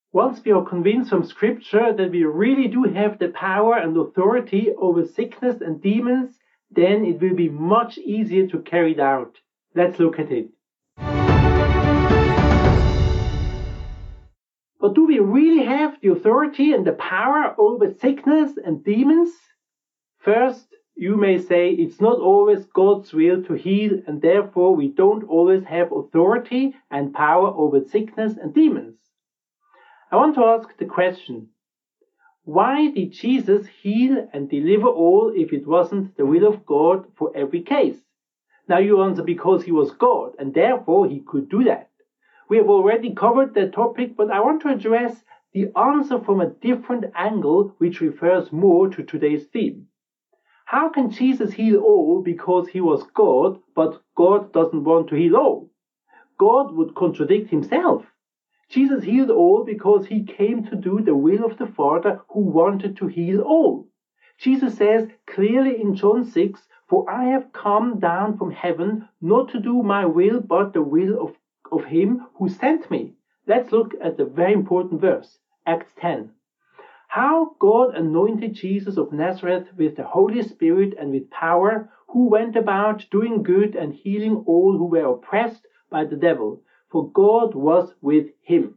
Once we are convinced from Scripture that we really do have the power and authority over sickness and demons, then it will be much easier to carry it out. Let's look at it. But do we really have the authority and the power over sickness and demons? First, you may say it's not always God's will to heal, and therefore we don't always have authority and power over sickness and demons. I want to ask the question, why did Jesus heal and deliver all if it wasn't the will of God for every case? Now you answer because he was God, and therefore he could do that. We have already covered that topic, but I want to address the answer from a different angle, which refers more to today's theme. How can Jesus heal all because he was God, but God doesn't want to heal all? God would contradict himself. Jesus healed all because he came to do the will of the Father who wanted to heal all. Jesus says clearly in John 6, "For I have come down from heaven not to do my will, but the will of him who sent me." Let's look at the very important verse, Acts 10. How God anointed Jesus of Nazareth with the Holy Spirit and with power, who went about doing good and healing all who were oppressed by the devil, for God was with him.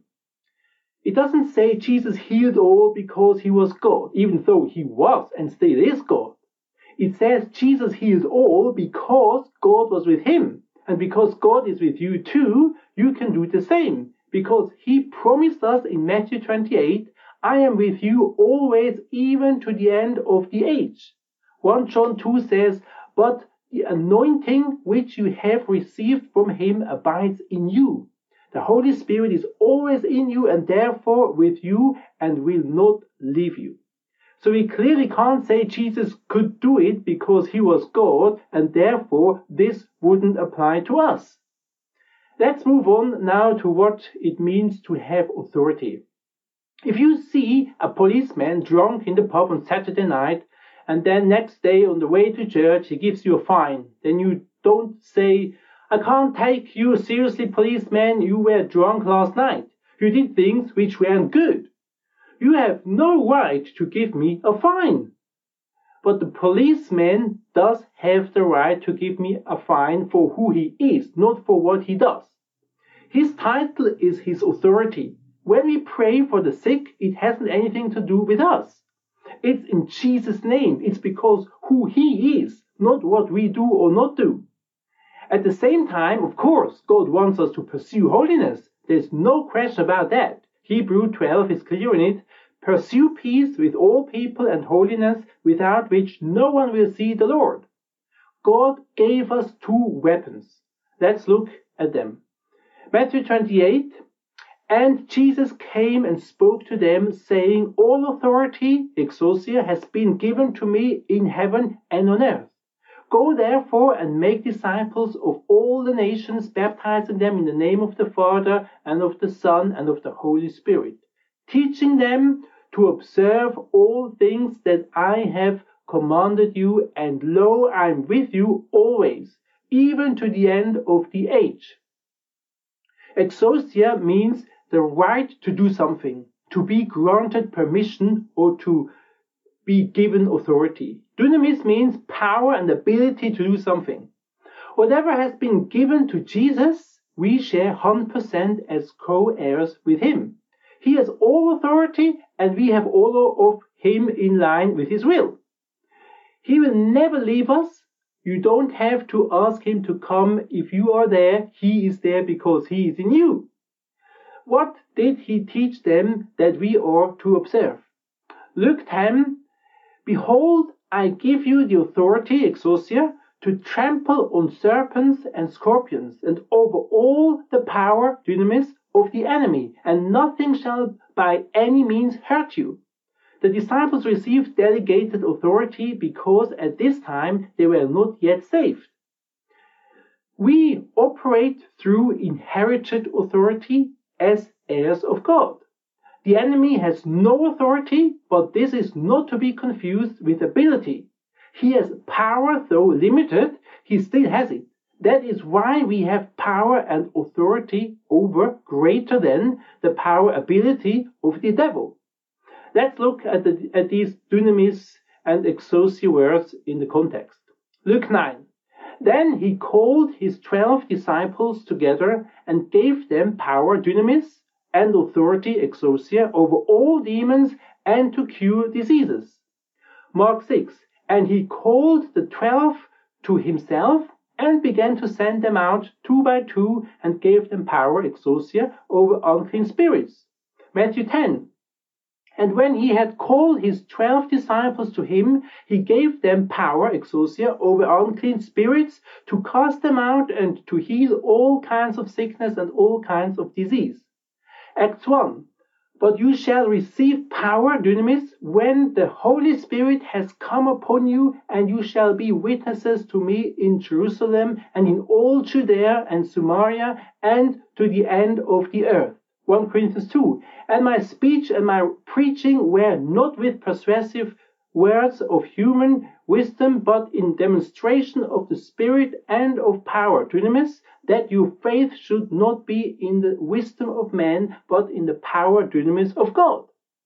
It doesn't say Jesus healed all because he was God, even though he was and still is God. It says Jesus healed all because God was with him. And because God is with you too, you can do the same. Because he promised us in Matthew 28, "I am with you always, even to the end of the age." 1 John 2 says, "But the anointing which you have received from him abides in you." The Holy Spirit is always in you and therefore with you and will not leave you. So we clearly can't say Jesus could do it because he was God and therefore this wouldn't apply to us. Let's move on now to what it means to have authority. If you see a policeman drunk in the pub on Saturday night and then next day on the way to church he gives you a fine, then you don't say, "I can't take you seriously, policeman, you were drunk last night. You did things which weren't good. You have no right to give me a fine." But the policeman does have the right to give me a fine for who he is, not for what he does. His title is his authority. When we pray for the sick, it hasn't anything to do with us. It's in Jesus' name. It's because who he is, not what we do or not do. At the same time, of course, God wants us to pursue holiness. There's no question about that. Hebrews 12 is clear in it. "Pursue peace with all people and holiness, without which no one will see the Lord." God gave us two weapons. Let's look at them. Matthew 28, "And Jesus came and spoke to them, saying, All authority, exousia, has been given to me in heaven and on earth. Go therefore and make disciples of all the nations, baptizing them in the name of the Father and of the Son and of the Holy Spirit, teaching them to observe all things that I have commanded you, and lo, I am with you always, even to the end of the age." Exousia means the right to do something, to be granted permission, or to be given authority. Dunamis means power and ability to do something. Whatever has been given to Jesus, we share 100% as co-heirs with him. He has all authority, and we have all of him in line with his will. He will never leave us. You don't have to ask him to come. If you are there, he is there because he is in you. What did he teach them that we are to observe? Luke 10, "Behold, I give you the authority, exousia, to trample on serpents and scorpions, and over all the power, dunamis, of the enemy, and nothing shall by any means hurt you." The disciples received delegated authority because at this time they were not yet saved. We operate through inherited authority as heirs of God. The enemy has no authority, but this is not to be confused with ability. He has power, though limited, he still has it. That is why we have power and authority over greater than the power ability of the devil. Let's look at these dunamis and exousia words in the context. Luke 9. Then he called his 12 disciples together and gave them power, dunamis, and authority, exousia, over all demons and to cure diseases. Mark 6. And he called the 12 to himself and began to send them out 2 by 2 and gave them power, exousia, over unclean spirits. Matthew 10. And when he had called his 12 disciples to him, he gave them power, exousia, over unclean spirits to cast them out and to heal all kinds of sickness and all kinds of disease. Acts 1. But you shall receive power, dunamis, when the Holy Spirit has come upon you, and you shall be witnesses to me in Jerusalem and in all Judea and Samaria and to the end of the earth. 1 Corinthians 2. And my speech and my preaching were not with persuasive words of human wisdom, but in demonstration of the Spirit and of power, dunamis, that your faith should not be in the wisdom of man, but in the power, dunamis, of God.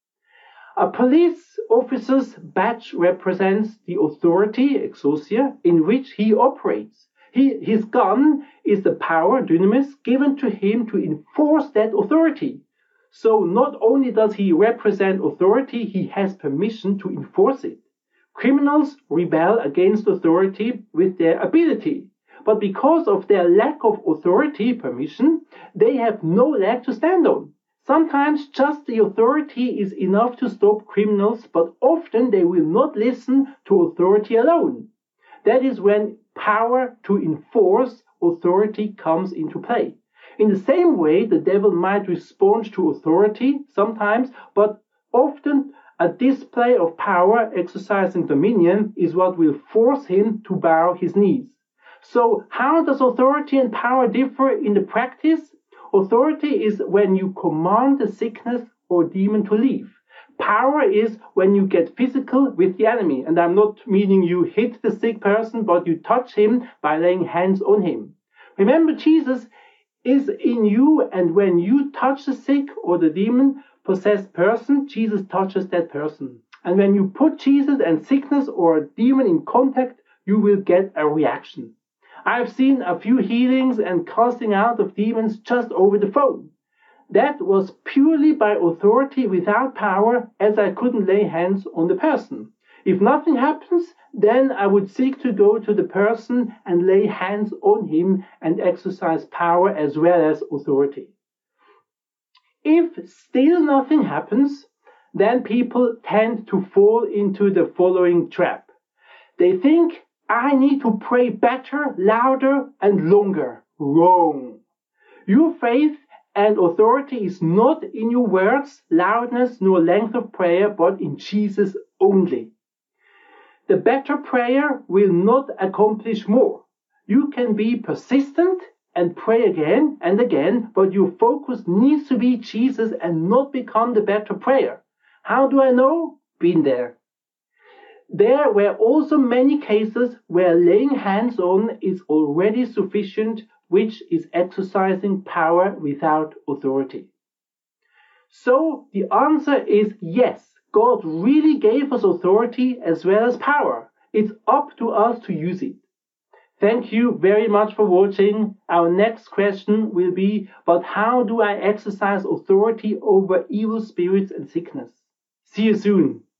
A police officer's badge represents the authority, exousia, in which he operates. His gun is the power, dunamis, given to him to enforce that authority. So not only does he represent authority, he has permission to enforce it. Criminals rebel against authority with their ability. But because of their lack of authority, permission, they have no leg to stand on. Sometimes just the authority is enough to stop criminals, but often they will not listen to authority alone. That is when power to enforce authority comes into play. In the same way, the devil might respond to authority sometimes, but often a display of power exercising dominion is what will force him to bow his knees. So how does authority and power differ in the practice? Authority is when you command a sickness or demon to leave. Power is when you get physical with the enemy. And I'm not meaning you hit the sick person, but you touch him by laying hands on him. Remember, Jesus is in you, and when you touch the sick or the demon-possessed person, Jesus touches that person. And when you put Jesus and sickness or a demon in contact, you will get a reaction. I've seen a few healings and casting out of demons just over the phone. That was purely by authority without power, as I couldn't lay hands on the person. If nothing happens, then I would seek to go to the person and lay hands on him and exercise power as well as authority. If still nothing happens, then people tend to fall into the following trap. They think, I need to pray better, louder, and longer. Wrong. Your faith and authority is not in your words, loudness, nor length of prayer, but in Jesus only. The better prayer will not accomplish more. You can be persistent and pray again and again, but your focus needs to be Jesus and not become the better prayer. How do I know? Been there. There were also many cases where laying hands on is already sufficient, which is exercising power without authority. So the answer is yes. God really gave us authority as well as power. It's up to us to use it. Thank you very much for watching. Our next question will be, but how do I exercise authority over evil spirits and sickness? See you soon.